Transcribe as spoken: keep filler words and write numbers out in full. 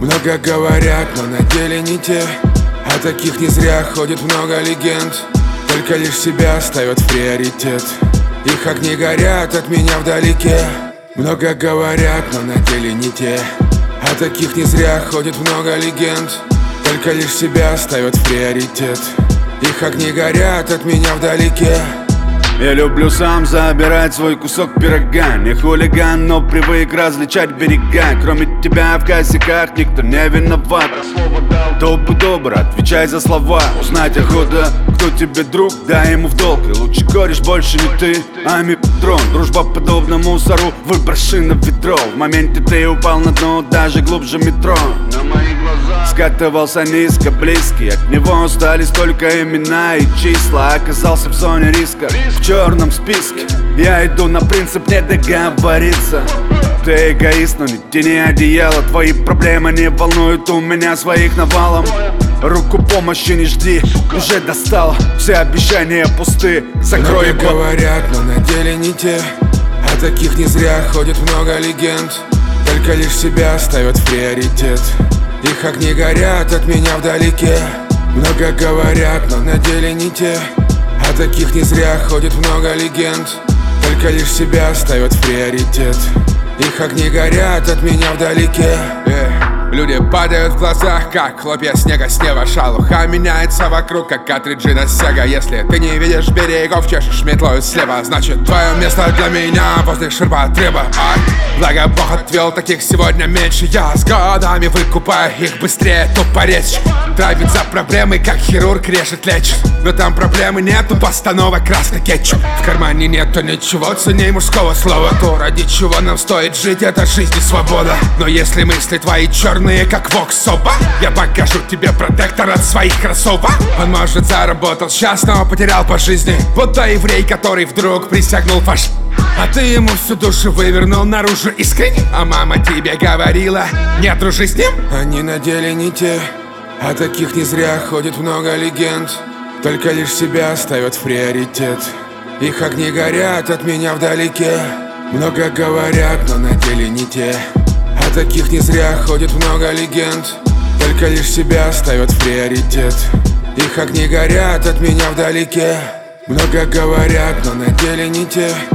Много говорят, но на деле не те. О таких не зря ходит много легенд. Только лишь себя ставят в приоритет. Их огни горят от меня вдалеке. Много говорят, но на деле не те. О таких не зря ходит много легенд. Только лишь себя ставят в приоритет. Их огни горят от меня вдалеке. Я люблю сам забирать свой кусок пирога. Не хулиган, но привык различать берега. Кроме тебя в косяках никто не виноват. Кто бы добр, отвечай за слова. Узнать охота, кто тебе друг, дай ему в долг. И лучше кореш больше не ты, а мипатрон. Дружба подобна мусору, выброши на ведро. В моменте ты упал на дно, даже глубже метро. На мои глаза скатывался низко, близкий. От него остались только имена и числа. Оказался в зоне риска, в черном списке. Я иду на принцип не договориться. Ты эгоист, но не тяни одеяло. Твои проблемы не волнуют, у меня своих навалом. Руку помощи не жди, уже достало. Все обещания пусты, закрой его. Говорят, но на деле не те. О таких не зря ходит много легенд. Только лишь себя ставят в приоритет. Их огни горят от меня вдалеке. Много говорят, но на деле не те. О таких не зря ходит много легенд. Только лишь себя ставят в приоритет. Их огни горят от меня вдалеке. yeah. Люди падают в глазах, как хлопья снега с неба. Шалуха меняется вокруг, как картриджи на Сега. Если ты не видишь берегов, чешешь метлою слева, значит твое место для меня возле ширпотреба. Ай, благо Бог отвел, таких сегодня меньше. Я с годами выкупаю их быстрее, тупо речь. Травит за проблемы, как хирург режет, лечит. Но там проблемы нету, постанова красный кетчуп. В кармане нету ничего ценней мужского слова. То, ради чего нам стоит жить, это жизнь и свобода. Но если мысли твои черные, как вокс-сопа, я покажу тебе протектор от своих кроссовок. Он, может, заработал сейчас, но потерял по жизни. Будто еврей, который вдруг присягнул фаш. А ты ему всю душу вывернул наружу искренне. А мама тебе говорила, не дружи с ним. Они на деле не те. О таких не зря ходит много легенд. Только лишь себя ставят в приоритет. Их огни горят от меня вдалеке. Много говорят, но на деле не те. О таких не зря ходит много легенд. Только лишь себя ставят в приоритет. Их огни горят от меня вдалеке. Много говорят, но на деле не те.